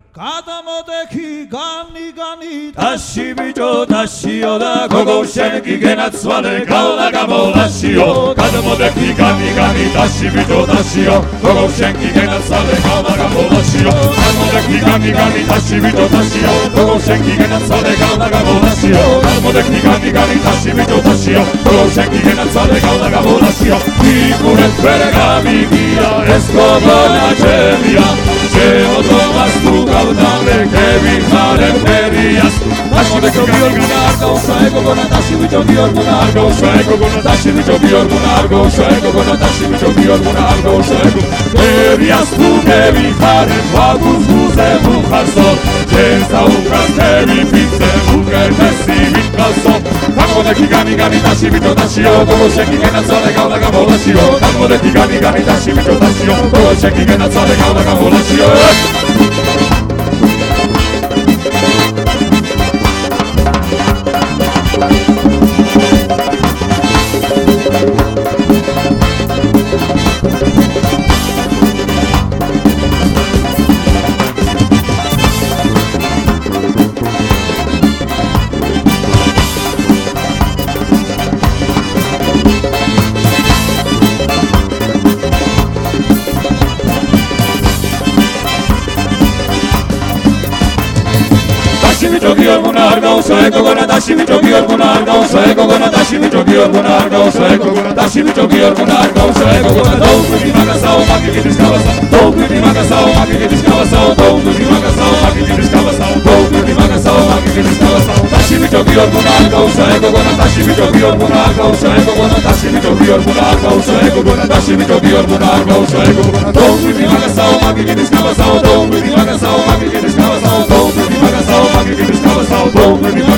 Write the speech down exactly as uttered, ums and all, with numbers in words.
გადამოდექი განი განი 다시 비죠 다시요 다 고고셴 기게나츠와네 가오나 가몰라시요 가다모데키 가니 가니 다시 비죠 다시요 고고셴 기게나츠와네 가오나 가몰라시요 가다모데키 가니 가니 다시 비죠 다시요 고고셴 기게나츠와네 가오나 가몰라시요 가다모데키 가니 가니 다시 비죠 다시요 고고셴 기게나츠와네 가오나 가몰라시요 이구레 페레가미 기야 에스코바나 제미야 제모 토마스 누가우다네 케빈 카레페리아스 다시 비죠 비얼구나 argo gona dashi bicho biorguna argo shego gona dashi bicho biorguna argo shego gona dashi bicho biorguna argo shego Erias tu devi fare vagus guze buharso Jesa ukras devi pizze buker messi vitkaso Tango de kigami gami dashi bicho dashi yo Gogo sheki gena zone gao naga mola shi yo Tango de kigami gami dashi bicho dashi yo Gogo sheki gena zone gao naga mola shi yo Ego gonna dashi mi jogi orguna argo ego gonna dashi mi jogi orguna argo ego gonna dashi mi jogi orguna argo ego gonna do mi magasao magi mi discavasa do mi magasao magi mi discavasa do mi magasao magi mi discavasa do mi magasao magi mi discavasa dashi mi jogi orguna argo ego gonna dashi mi jogi orguna argo ego gonna dashi mi jogi orguna argo ego gonna dashi mi jogi orguna argo ego gonna do mi magasao magi mi discavasa do mi magasao magi mi discavasa do mi magasao magi mi discavasa do mi